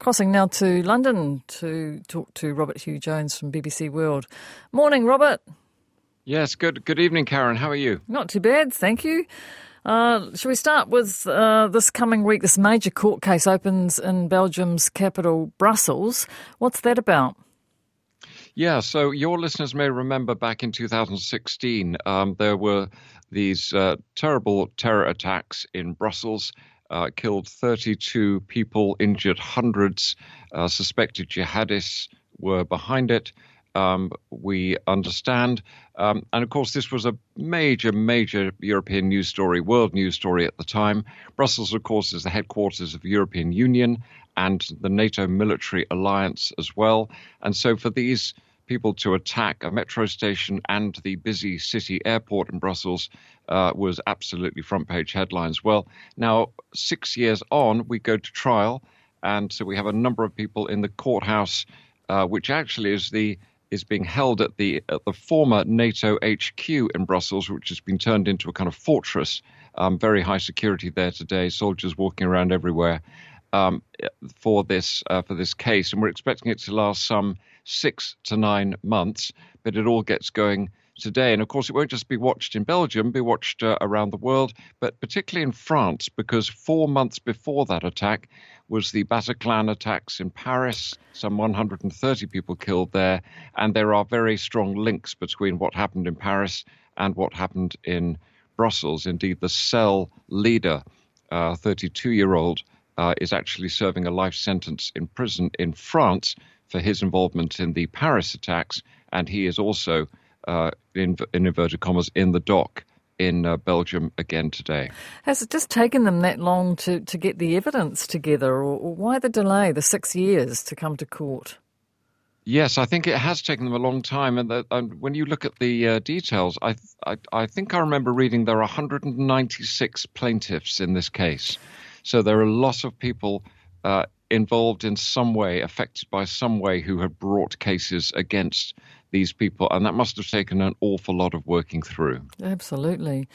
Crossing now to London to talk to Robert Hugh-Jones from BBC World. Morning, Robert. Yes, good evening, Karen. How are you? Not too bad, thank you. Shall we start with this coming week? This major court case opens in Belgium's capital, Brussels. What's that about? Yeah, so your listeners may remember back in 2016, there were these terrible terror attacks in Brussels, killed 32 people, injured hundreds, suspected jihadists were behind it. We understand. And of course, this was a major European news story, world news story at the time. Brussels, of course, is the headquarters of the European Union and the NATO military alliance as well. And so for these people to attack a metro station and the busy city airport in Brussels was absolutely front page headlines. Well, now 6 years on, we go to trial. And so we have a number of people in the courthouse, which actually is being held at the former NATO HQ in Brussels, which has been turned into a kind of fortress. Very high security there today, soldiers walking around everywhere for this case. And we're expecting it to last some 6 to 9 months, but it all gets going today. And of course, it won't just be watched in Belgium, be watched around the world, but particularly in France, because 4 months before that attack was the Bataclan attacks in Paris, some 130 people killed there. And there are very strong links between what happened in Paris and what happened in Brussels. Indeed, the cell leader, 32-year-old, is actually serving a life sentence in prison in France for his involvement in the Paris attacks. And he is also, in inverted commas, in the dock in Belgium again today. Has it just taken them that long to get the evidence together, or why the delay, the 6 years to come to court? Yes, I think it has taken them a long time. And when you look at the details, I think I remember reading there are 196 plaintiffs in this case. So there are a lot of people involved in some way, affected by some way, who have brought cases against these people. And that must have taken an awful lot of working through. Absolutely.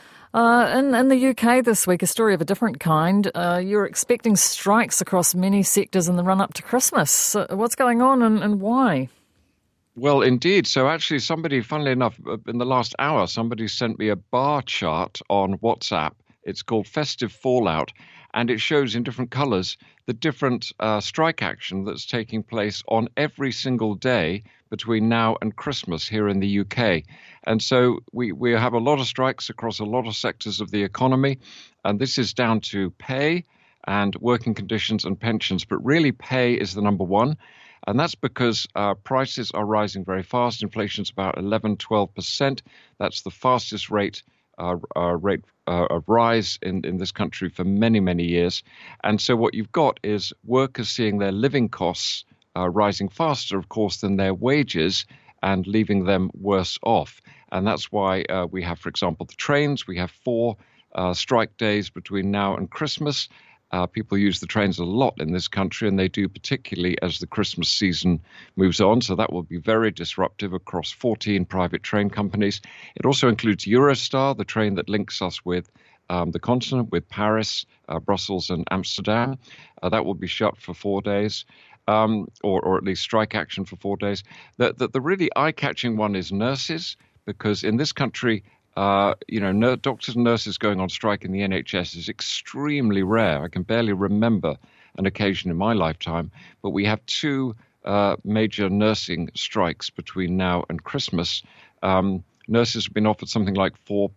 In the UK this week, a story of a different kind. You're expecting strikes across many sectors in the run-up to Christmas. So what's going on and why? Well, indeed. So actually, somebody, funnily enough, in the last hour, somebody sent me a bar chart on WhatsApp. It's called Festive Fallout, and it shows in different colours the different strike action that's taking place on every single day between now and Christmas here in the UK. And so we have a lot of strikes across a lot of sectors of the economy, and this is down to pay and working conditions and pensions. But really, pay is the number one. And that's because prices are rising very fast. Inflation's about 11-12%. That's the fastest rate of rise in this country for many years. And so what you've got is workers seeing their living costs rising faster, of course, than their wages, and leaving them worse off. And that's why we have, for example, the trains. We have 4 strike days between now and Christmas. People use the trains a lot in this country, and they do particularly as the Christmas season moves on. So that will be very disruptive across 14 private train companies. It also includes Eurostar, the train that links us with the continent, with Paris, Brussels and Amsterdam. That will be shut for 4 days, or at least strike action for 4 days. The really eye-catching one is nurses, because in this country, doctors and nurses going on strike in the NHS is extremely rare. I can barely remember an occasion in my lifetime, but we have 2 major nursing strikes between now and Christmas. Nurses have been offered something like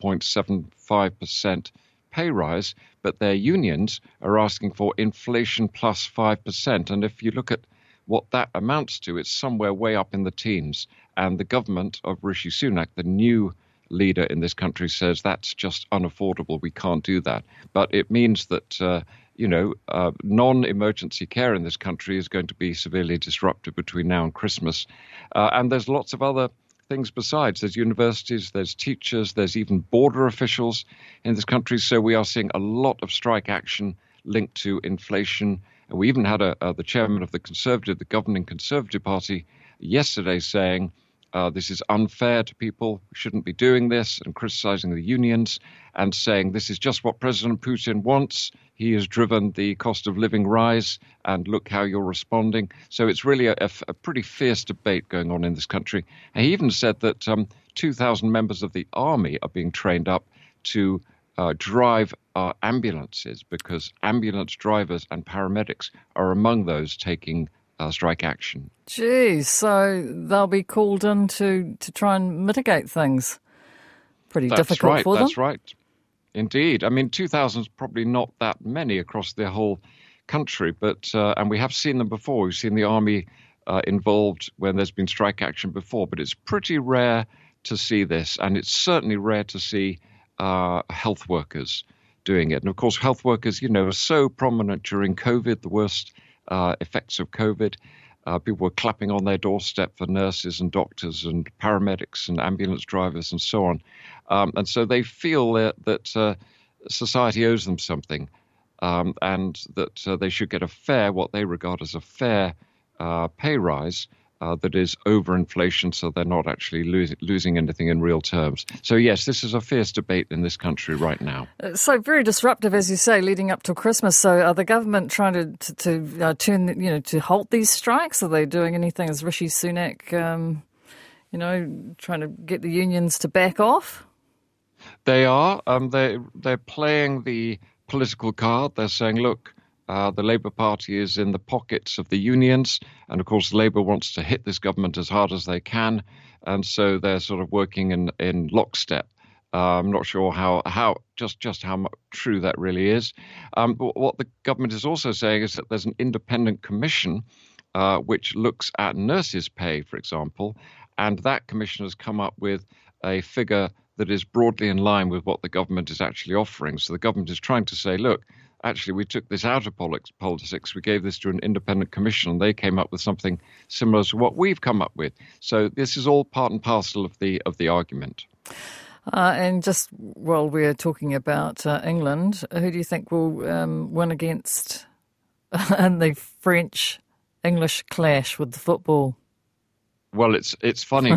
4.75% pay rise, but their unions are asking for inflation plus 5%. And if you look at what that amounts to, it's somewhere way up in the teens. And the government of Rishi Sunak, the new leader in this country, says that's just unaffordable. We can't do that. But it means that, non-emergency care in this country is going to be severely disrupted between now and Christmas. And there's lots of other things besides. There's universities, there's teachers, there's even border officials in this country. So we are seeing a lot of strike action linked to inflation. And we even had the chairman of the governing Conservative Party yesterday saying this is unfair to people, we shouldn't be doing this, and criticizing the unions and saying this is just what President Putin wants. He has driven the cost of living rise, and look how you're responding. So it's really a pretty fierce debate going on in this country. And he even said that 2,000 members of the army are being trained up to drive ambulances, because ambulance drivers and paramedics are among those taking strike action. Geez, so they'll be called in to try and mitigate things. Pretty difficult for them. That's right. Indeed. I mean, 2,000 is probably not that many across the whole country, but and we have seen them before. We've seen the army involved when there's been strike action before, but it's pretty rare to see this, and it's certainly rare to see health workers doing it. And of course, health workers, are so prominent during COVID, the worst effects of COVID. People were clapping on their doorstep for nurses and doctors and paramedics and ambulance drivers and so on. And so they feel that society owes them something, and that they should get what they regard as a fair pay rise that is over inflation, so they're not actually losing anything in real terms. So yes, this is a fierce debate in this country right now. So very disruptive, as you say, leading up till Christmas. So are the government trying to turn, to halt these strikes? Are they doing anything? Is Rishi Sunak, trying to get the unions to back off? They are. They're playing the political card. They're saying, look, the Labour Party is in the pockets of the unions, and of course Labour wants to hit this government as hard as they can, and so they're sort of working in lockstep. I'm not sure how much true that really is. But what the government is also saying is that there's an independent commission which looks at nurses' pay, for example, and that commission has come up with a figure that is broadly in line with what the government is actually offering. So the government is trying to say, look, actually, we took this out of politics. We gave this to an independent commission, and they came up with something similar to what we've come up with. So this is all part and parcel of the argument. And just while we're talking about England, who do you think will win against in the French-English clash with the football? Well, it's funny.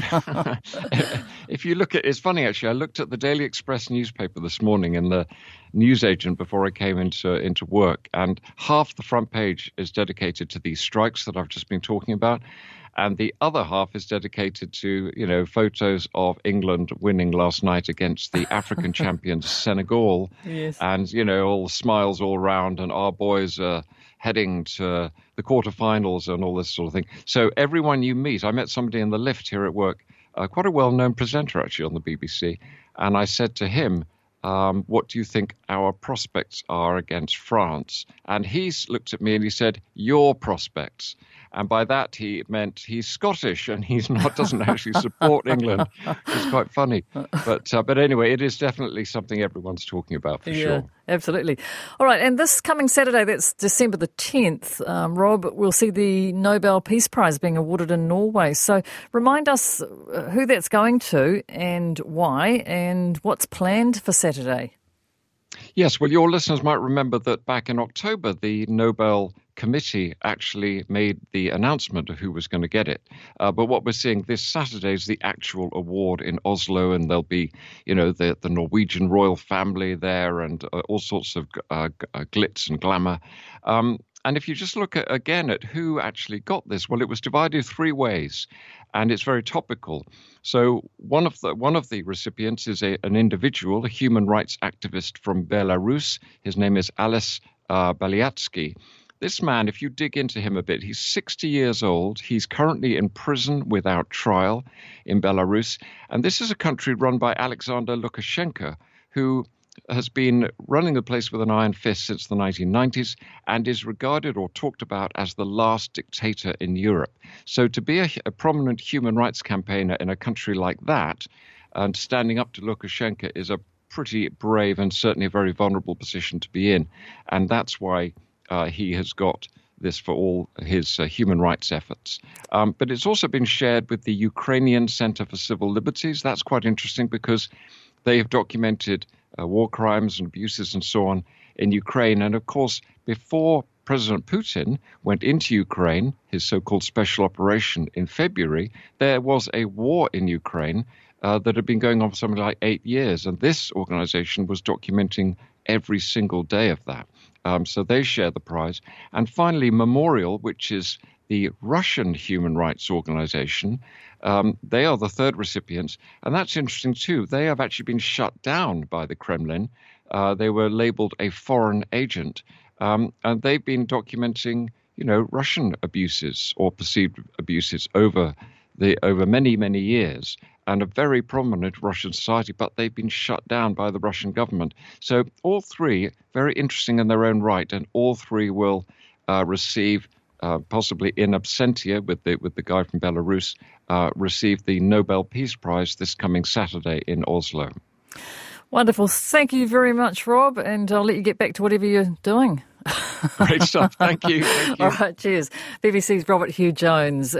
If you look at, it's funny actually. I looked at the Daily Express newspaper this morning in the newsagent before I came into work, and half the front page is dedicated to these strikes that I've just been talking about, and the other half is dedicated to photos of England winning last night against the African champions Senegal, yes, and all the smiles all around, and our boys are heading to the quarterfinals and all this sort of thing. So everyone you meet, I met somebody in the lift here at work, quite a well-known presenter actually on the BBC, and I said to him, what do you think our prospects are against France? And he looked at me and he said, your prospects. And by that he meant he's Scottish and doesn't actually support England. It's quite funny. But anyway, it is definitely something everyone's talking about for sure. Absolutely. All right, and this coming Saturday, that's December the 10th, Rob, we'll see the Nobel Peace Prize being awarded in Norway. So remind us who that's going to and why, and what's planned for Saturday. Yes, well, your listeners might remember that back in October, the Nobel Committee actually made the announcement of who was going to get it. But what we're seeing this Saturday is the actual award in Oslo, and there'll be, the Norwegian royal family there and all sorts of glitz and glamour. And if you just look again at who actually got this, well, it was divided three ways, and it's very topical. So one of the recipients is an individual, a human rights activist from Belarus. His name is Ales Bialiatski. This man, if you dig into him a bit, he's 60 years old. He's currently in prison without trial in Belarus. And this is a country run by Alexander Lukashenko, who has been running the place with an iron fist since the 1990s and is regarded or talked about as the last dictator in Europe. So to be a prominent human rights campaigner in a country like that and standing up to Lukashenko is a pretty brave and certainly a very vulnerable position to be in. And that's why he has got this for all his human rights efforts. But it's also been shared with the Ukrainian Center for Civil Liberties. That's quite interesting because they have documented war crimes and abuses and so on in Ukraine. And of course, before President Putin went into Ukraine, his so-called special operation in February, there was a war in Ukraine that had been going on for something like 8 years. And this organization was documenting every single day of that. So they share the prize. And finally, Memorial, which is the Russian human rights organization, they are the third recipients. And that's interesting, too. They have actually been shut down by the Kremlin. They were labeled a foreign agent. And they've been documenting, Russian abuses or perceived abuses over many, many years, and a very prominent Russian society, but they've been shut down by the Russian government. So all three, very interesting in their own right, and all three will receive, possibly in absentia with the guy from Belarus, receive the Nobel Peace Prize this coming Saturday in Oslo. Wonderful. Thank you very much, Rob, and I'll let you get back to whatever you're doing. Great stuff. Thank you. All right, cheers. BBC's Robert Hugh-Jones.